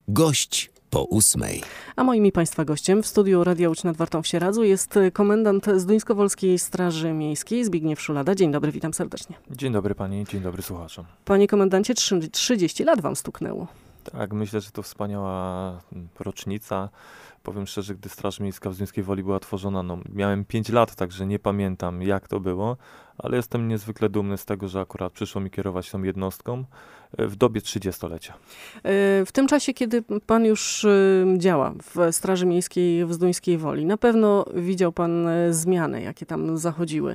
Gość po 8. A moim i Państwa gościem w studiu Radia Łódź nad Wartą w Sieradzu jest komendant Zduńskowolskiej Straży Miejskiej Zbigniew Szulada. Dzień dobry, witam serdecznie. Dzień dobry pani, dzień dobry słuchaczom. Panie komendancie, 30 lat wam stuknęło. Tak, myślę, że to wspaniała rocznica. Powiem szczerze, gdy Straż Miejska w Zduńskiej Woli była tworzona, miałem 5 lat, także nie pamiętam jak to było, ale jestem niezwykle dumny z tego, że akurat przyszło mi kierować tą jednostką w dobie 30-lecia. W tym czasie, kiedy pan już działa w Straży Miejskiej w Zduńskiej Woli, na pewno widział pan zmiany, jakie tam zachodziły.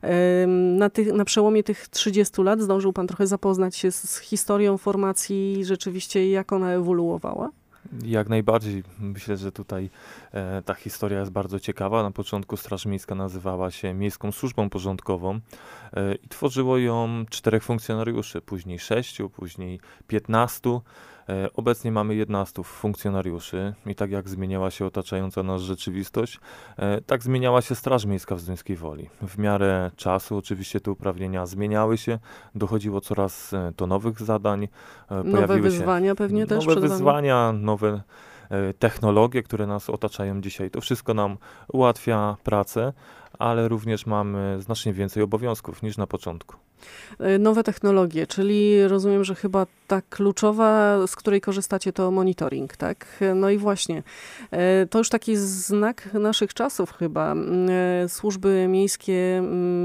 Na przełomie tych 30 lat zdążył pan trochę zapoznać się z historią formacji, rzeczywiście jak ona ewoluowała? Jak najbardziej. Myślę, że tutaj ta historia jest bardzo ciekawa. Na początku Straż Miejska nazywała się Miejską Służbą Porządkową i tworzyło ją 4 funkcjonariuszy, później 6, później 15. Obecnie mamy 11 funkcjonariuszy i tak jak zmieniała się otaczająca nas rzeczywistość, tak zmieniała się Straż Miejska w Zduńskiej Woli. W miarę czasu oczywiście te uprawnienia zmieniały się, dochodziło coraz do nowych zadań. Nowe wyzwania pewnie też? Nowe wyzwania, nowe technologie, które nas otaczają dzisiaj. To wszystko nam ułatwia pracę, ale również mamy znacznie więcej obowiązków niż na początku. Nowe technologie, czyli rozumiem, że chyba ta kluczowa, z której korzystacie, to monitoring, tak? No i właśnie, to już taki znak naszych czasów chyba. Służby miejskie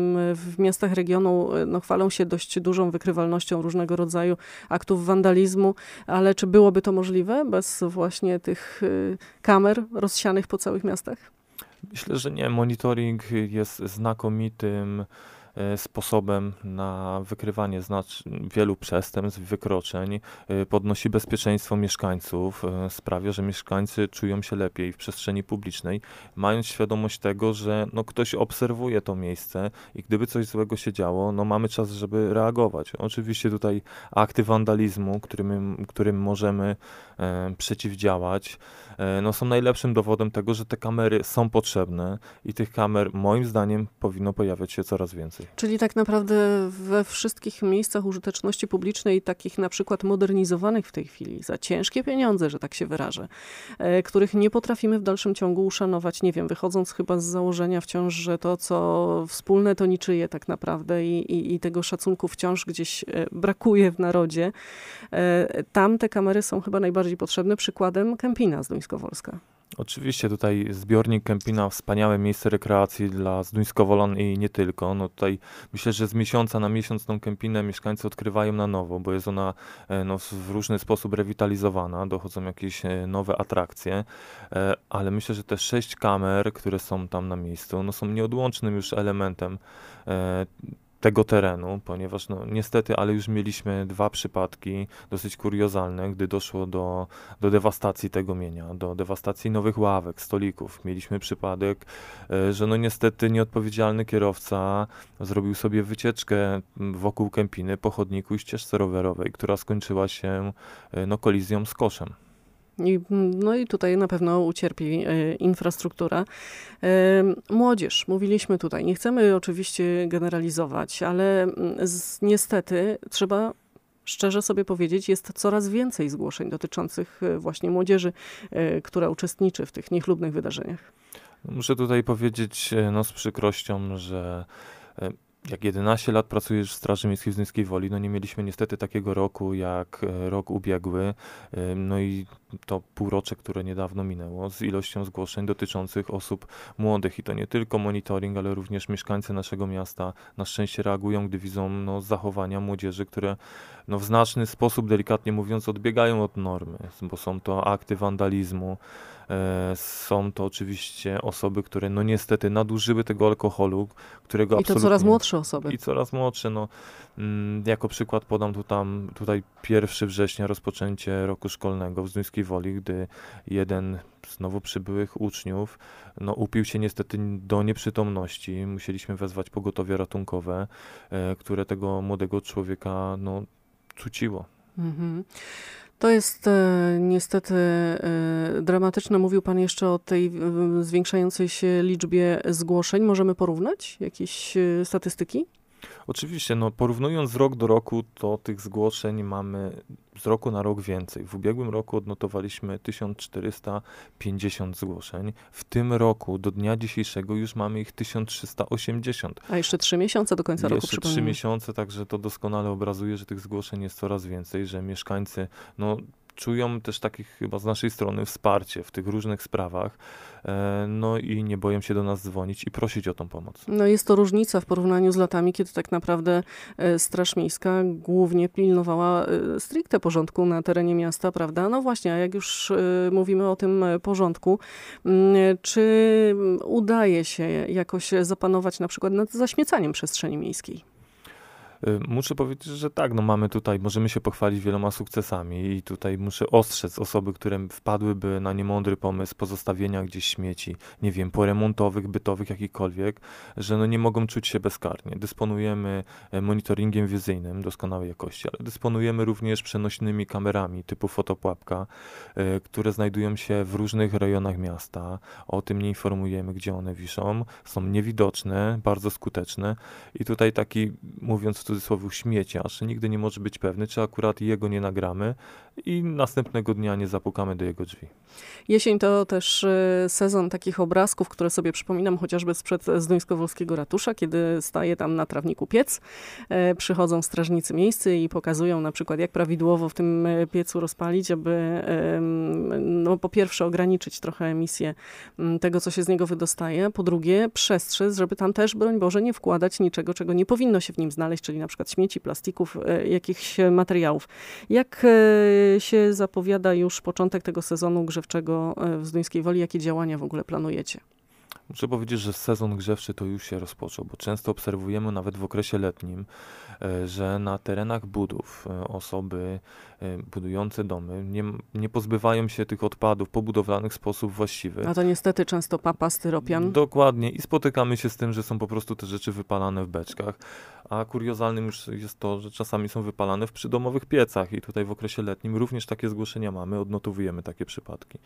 w miastach regionu chwalą się dość dużą wykrywalnością różnego rodzaju aktów wandalizmu, ale czy byłoby to możliwe bez właśnie tych kamer rozsianych po całych miastach? Myślę, że nie. Monitoring jest znakomitym sposobem na wykrywanie wielu przestępstw, wykroczeń, podnosi bezpieczeństwo mieszkańców, sprawia, że mieszkańcy czują się lepiej w przestrzeni publicznej, mając świadomość tego, że ktoś obserwuje to miejsce i gdyby coś złego się działo, mamy czas, żeby reagować. Oczywiście tutaj akty wandalizmu, którym możemy przeciwdziałać, są najlepszym dowodem tego, że te kamery są potrzebne i tych kamer moim zdaniem powinno pojawiać się coraz więcej. Czyli tak naprawdę we wszystkich miejscach użyteczności publicznej, takich na przykład modernizowanych w tej chwili za ciężkie pieniądze, że tak się wyrażę, których nie potrafimy w dalszym ciągu uszanować, nie wiem, wychodząc chyba z założenia wciąż, że to, co wspólne, to niczyje tak naprawdę i tego szacunku wciąż gdzieś brakuje w narodzie. Tam te kamery są chyba najbardziej potrzebne. Przykładem Kępina Zduńskowolska. Oczywiście tutaj zbiornik Kępina, wspaniałe miejsce rekreacji dla Zduńskowolan i nie tylko. Tutaj myślę, że z miesiąca na miesiąc tą Kępinę mieszkańcy odkrywają na nowo, bo jest ona w różny sposób rewitalizowana, dochodzą jakieś nowe atrakcje, ale myślę, że te 6 kamer, które są tam na miejscu, są nieodłącznym już elementem tego terenu, ponieważ niestety, ale już mieliśmy 2 przypadki dosyć kuriozalne, gdy doszło do dewastacji tego mienia, do dewastacji nowych ławek, stolików. Mieliśmy przypadek, że niestety nieodpowiedzialny kierowca zrobił sobie wycieczkę wokół Kępiny po chodniku i ścieżce rowerowej, która skończyła się kolizją z koszem. I tutaj na pewno ucierpi infrastruktura. Młodzież, mówiliśmy tutaj, nie chcemy oczywiście generalizować, ale niestety trzeba szczerze sobie powiedzieć, jest coraz więcej zgłoszeń dotyczących właśnie młodzieży, która uczestniczy w tych niechlubnych wydarzeniach. Muszę tutaj powiedzieć z przykrością, że jak 11 lat pracujesz w Straży Miejskiej w Zduńskiej Woli, nie mieliśmy niestety takiego roku jak rok ubiegły, i to półrocze, które niedawno minęło, z ilością zgłoszeń dotyczących osób młodych i to nie tylko monitoring, ale również mieszkańcy naszego miasta na szczęście reagują, gdy widzą zachowania młodzieży, które w znaczny sposób, delikatnie mówiąc, odbiegają od normy, bo są to akty wandalizmu, są to oczywiście osoby, które niestety nadużyły tego alkoholu, którego absolutnie... I to coraz młodsze osoby. I coraz młodsze. Jako przykład podam tutaj 1 września rozpoczęcie roku szkolnego w Zduńskiej Woli, gdy jeden z nowo przybyłych uczniów upił się niestety do nieprzytomności. Musieliśmy wezwać pogotowie ratunkowe, które tego młodego człowieka cuciło. Mhm. To jest niestety dramatyczne. Mówił pan jeszcze o tej zwiększającej się liczbie zgłoszeń. Możemy porównać jakieś statystyki? Oczywiście, no porównując z rok do roku, to tych zgłoszeń mamy z roku na rok więcej. W ubiegłym roku odnotowaliśmy 1450 zgłoszeń. W tym roku do dnia dzisiejszego już mamy ich 1380. A jeszcze 3 miesiące do końca roku, Jeszcze 3 miesiące, także to doskonale obrazuje, że tych zgłoszeń jest coraz więcej, że mieszkańcy, no, czują też takie chyba z naszej strony wsparcie w tych różnych sprawach, no i nie boją się do nas dzwonić i prosić o tą pomoc. No jest to różnica w porównaniu z latami, kiedy tak naprawdę Straż Miejska głównie pilnowała stricte porządku na terenie miasta, prawda? No właśnie, a jak już mówimy o tym porządku, czy udaje się jakoś zapanować na przykład nad zaśmiecaniem przestrzeni miejskiej? Muszę powiedzieć, że tak, no mamy tutaj, możemy się pochwalić wieloma sukcesami i tutaj muszę ostrzec osoby, które wpadłyby na niemądry pomysł pozostawienia gdzieś śmieci, nie wiem, poremontowych, bytowych, jakichkolwiek, że no nie mogą czuć się bezkarnie. Dysponujemy monitoringiem wizyjnym doskonałej jakości, ale dysponujemy również przenośnymi kamerami typu fotopułapka, które znajdują się w różnych rejonach miasta. O tym nie informujemy, gdzie one wiszą. Są niewidoczne, bardzo skuteczne i tutaj taki, mówiąc w cudzysłowie, śmieciarz nigdy nie może być pewny, czy akurat jego nie nagramy i następnego dnia nie zapukamy do jego drzwi. Jesień to też sezon takich obrazków, które sobie przypominam chociażby sprzed Zduńskowolskiego ratusza, kiedy staje tam na trawniku piec. Przychodzą strażnicy miejscy i pokazują na przykład, jak prawidłowo w tym piecu rozpalić, aby no, po pierwsze ograniczyć trochę emisję tego, co się z niego wydostaje, po drugie przestrzec, żeby tam też, broń Boże, nie wkładać niczego, czego nie powinno się w nim znaleźć, czyli na przykład śmieci, plastików, jakichś materiałów. Jak się zapowiada już początek tego sezonu grzewczego w Zduńskiej Woli? Jakie działania w ogóle planujecie? Muszę powiedzieć, że sezon grzewczy to już się rozpoczął, bo często obserwujemy nawet w okresie letnim, że na terenach budów osoby budujące domy nie pozbywają się tych odpadów pobudowlanych w sposób właściwy. A to niestety często papa, styropian. Dokładnie i spotykamy się z tym, że są po prostu te rzeczy wypalane w beczkach, a kuriozalnym już jest to, że czasami są wypalane w przydomowych piecach i tutaj w okresie letnim również takie zgłoszenia mamy, odnotowujemy takie przypadki.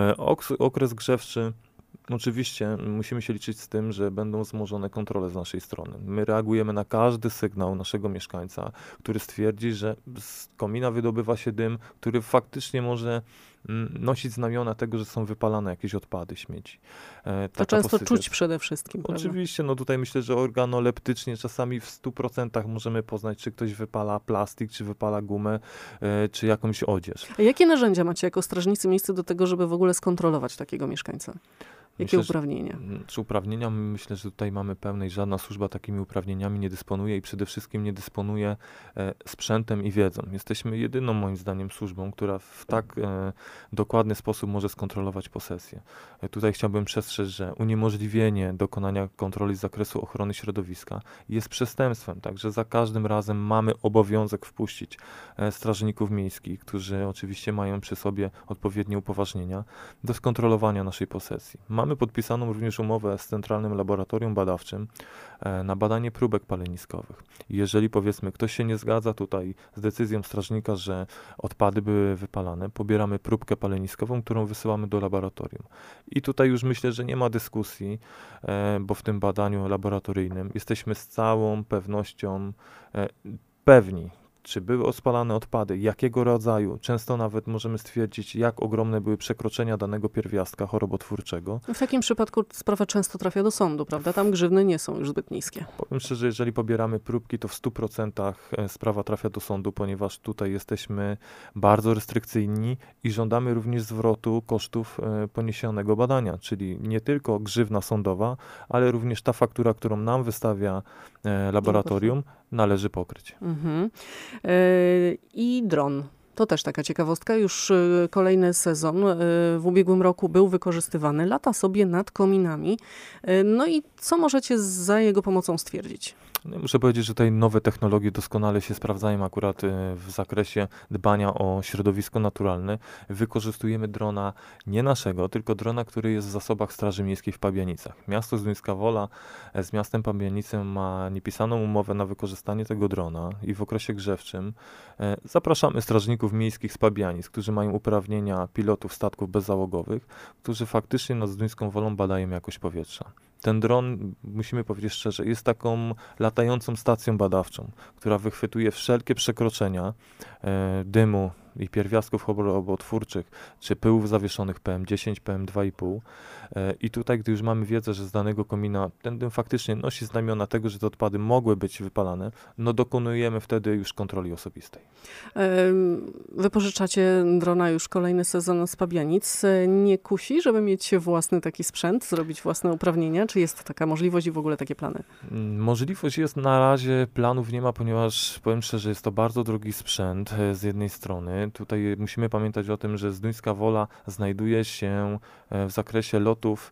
Okres grzewczy. Oczywiście musimy się liczyć z tym, że będą wzmożone kontrole z naszej strony. My reagujemy na każdy sygnał naszego mieszkańca, który stwierdzi, że z komina wydobywa się dym, który faktycznie może nosić znamiona tego, że są wypalane jakieś odpady, śmieci. To często czuć przede wszystkim. Oczywiście, no tutaj myślę, że organoleptycznie czasami w 100% możemy poznać, czy ktoś wypala plastik, czy wypala gumę, czy jakąś odzież. A jakie narzędzia macie jako strażnicy miejscy do tego, żeby w ogóle skontrolować takiego mieszkańca? Jakie uprawnienia? Czy uprawnienia? Myślę, że tutaj mamy pełne i żadna służba takimi uprawnieniami nie dysponuje i przede wszystkim nie dysponuje sprzętem i wiedzą. Jesteśmy jedyną, moim zdaniem, służbą, która w tak dokładny sposób może skontrolować posesję. Tutaj chciałbym przestrzec, że uniemożliwienie dokonania kontroli z zakresu ochrony środowiska jest przestępstwem, także za każdym razem mamy obowiązek wpuścić strażników miejskich, którzy oczywiście mają przy sobie odpowiednie upoważnienia do skontrolowania naszej posesji. Mamy podpisaną również umowę z Centralnym Laboratorium Badawczym na badanie próbek paleniskowych. Jeżeli, powiedzmy, ktoś się nie zgadza tutaj z decyzją strażnika, że odpady były wypalane, pobieramy próbkę paleniskową, którą wysyłamy do laboratorium. I tutaj już myślę, że nie ma dyskusji, bo w tym badaniu laboratoryjnym jesteśmy z całą pewnością pewni, czy były spalane odpady, jakiego rodzaju. Często nawet możemy stwierdzić, jak ogromne były przekroczenia danego pierwiastka chorobotwórczego. W takim przypadku sprawa często trafia do sądu, prawda? Tam grzywny nie są już zbyt niskie. Powiem szczerze, jeżeli pobieramy próbki, to w 100% sprawa trafia do sądu, ponieważ tutaj jesteśmy bardzo restrykcyjni i żądamy również zwrotu kosztów poniesionego badania, czyli nie tylko grzywna sądowa, ale również ta faktura, którą nam wystawia laboratorium, należy pokryć. I dron. To też taka ciekawostka. Już kolejny sezon w ubiegłym roku był wykorzystywany. Lata sobie nad kominami. No i co możecie za jego pomocą stwierdzić? Muszę powiedzieć, że tutaj nowe technologie doskonale się sprawdzają akurat w zakresie dbania o środowisko naturalne. Wykorzystujemy drona nie naszego, tylko drona, który jest w zasobach Straży Miejskiej w Pabianicach. Miasto Zduńska Wola z miastem Pabianice ma niepisaną umowę na wykorzystanie tego drona i w okresie grzewczym zapraszamy strażników miejskich z Pabianic, którzy mają uprawnienia pilotów statków bezzałogowych, którzy faktycznie nad Zduńską Wolą badają jakość powietrza. Ten dron, musimy powiedzieć szczerze, jest taką latającą stacją badawczą, która wychwytuje wszelkie przekroczenia dymu i pierwiastków chorobotwórczych, czy pyłów zawieszonych PM10, PM2,5. I tutaj, gdy już mamy wiedzę, że z danego komina ten dym faktycznie nosi znamiona tego, że te odpady mogły być wypalane, no dokonujemy wtedy już kontroli osobistej. Wypożyczacie drona już kolejny sezon z Pabianic. Nie kusi, żeby mieć własny taki sprzęt, zrobić własne uprawnienia? Czy jest taka możliwość i w ogóle takie plany? Możliwość jest, na razie planów nie ma, ponieważ powiem szczerze, jest to bardzo drogi sprzęt z jednej strony. Tutaj musimy pamiętać o tym, że Zduńska Wola znajduje się w zakresie lotów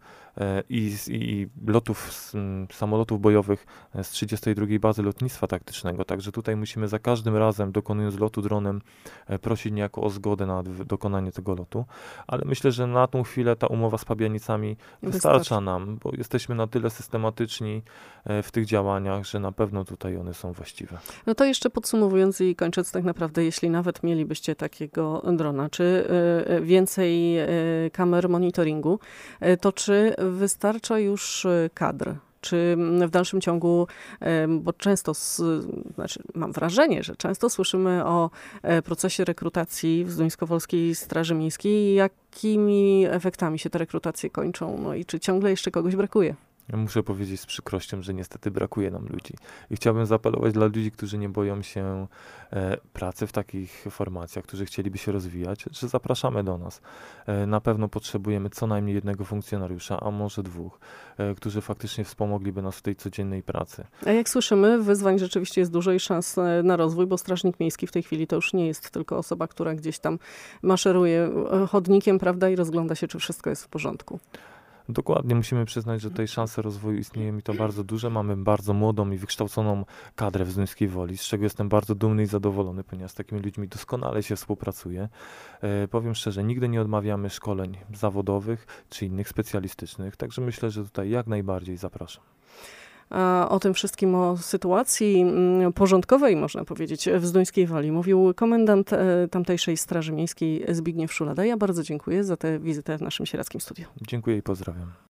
i lotów samolotów bojowych z 32. Bazy Lotnictwa Taktycznego. Także tutaj musimy za każdym razem, dokonując lotu dronem, prosić niejako o zgodę na dokonanie tego lotu. Ale myślę, że na tą chwilę ta umowa z Pabianicami wystarcza nam, bo jesteśmy na tyle systematyczni w tych działaniach, że na pewno tutaj one są właściwe. No to jeszcze podsumowując i kończąc tak naprawdę, jeśli nawet mielibyście takiego drona, czy więcej kamer monitoringu, to czy wystarcza już kadr? Czy w dalszym ciągu, bo często, mam wrażenie, że często słyszymy o procesie rekrutacji w Zduńskowolskiej Straży Miejskiej, jakimi efektami się te rekrutacje kończą? No i czy ciągle jeszcze kogoś brakuje? Ja muszę powiedzieć z przykrością, że niestety brakuje nam ludzi. I chciałbym zaapelować dla ludzi, którzy nie boją się pracy w takich formacjach, którzy chcieliby się rozwijać, że zapraszamy do nas. Na pewno potrzebujemy co najmniej jednego funkcjonariusza, a może dwóch, którzy faktycznie wspomogliby nas w tej codziennej pracy. A jak słyszymy, wyzwań rzeczywiście jest dużo i szans na rozwój, bo strażnik miejski w tej chwili to już nie jest tylko osoba, która gdzieś tam maszeruje chodnikiem, prawda, i rozgląda się, czy wszystko jest w porządku. Dokładnie, musimy przyznać, że tutaj szanse rozwoju istnieją i to bardzo duże. Mamy bardzo młodą i wykształconą kadrę w Zduńskiej Woli, z czego jestem bardzo dumny i zadowolony, ponieważ z takimi ludźmi doskonale się współpracuje. Powiem szczerze, nigdy nie odmawiamy szkoleń zawodowych czy innych specjalistycznych, także myślę, że tutaj jak najbardziej zapraszam. A o tym wszystkim, o sytuacji porządkowej, można powiedzieć, w Zduńskiej Woli mówił komendant tamtejszej Straży Miejskiej Zbigniew Szulada. Ja bardzo dziękuję za tę wizytę w naszym sieradzkim studiu. Dziękuję i pozdrawiam.